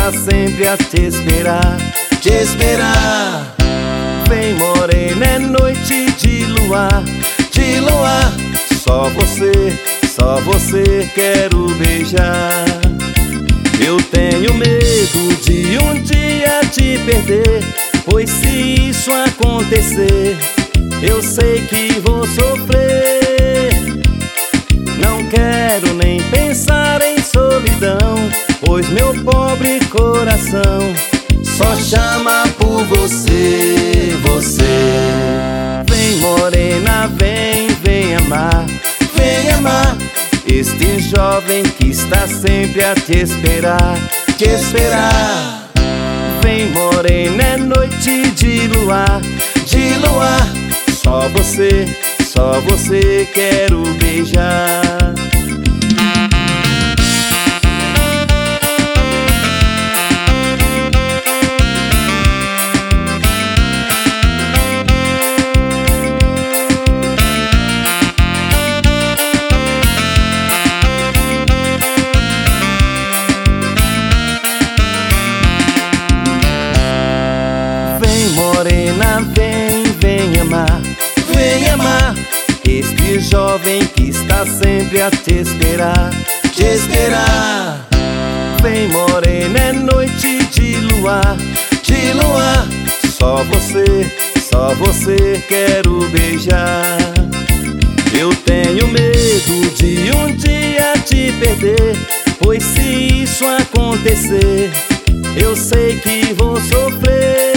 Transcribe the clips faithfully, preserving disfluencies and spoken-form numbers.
está sempre a te esperar, te esperar. Vem morena, é noite de luar, de luar. Só você, só você quero beijar. Eu tenho medo de um dia te perder, pois se isso acontecer, eu sei que vou sofrer. Não quero nem pensar em solidão, pois meu pobre coração só chama por você, você. Vem morena, vem, vem amar, vem amar este jovem que está sempre a te esperar, te esperar. Vem morena, é noite de luar, de luar. Só você, só você quero beijar. Morena, vem, vem amar, vem amar este jovem que está sempre a te esperar, te esperar. Vem morena, é noite de luar, de luar. Só você, só você quero beijar. Eu tenho medo de um dia te perder, pois se isso acontecer, eu sei que vou sofrer.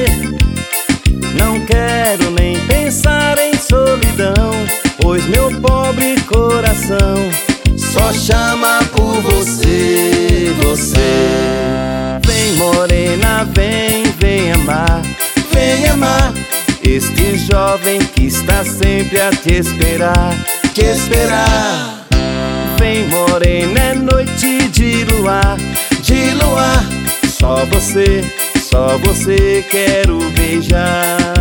Não quero nem pensar em solidão, pois meu pobre coração só chama por você, você. Vem morena, vem, vem amar, vem amar este jovem que está sempre a te esperar, te esperar. Vem morena, é noite de luar, de luar. Só você, só você quero beijar.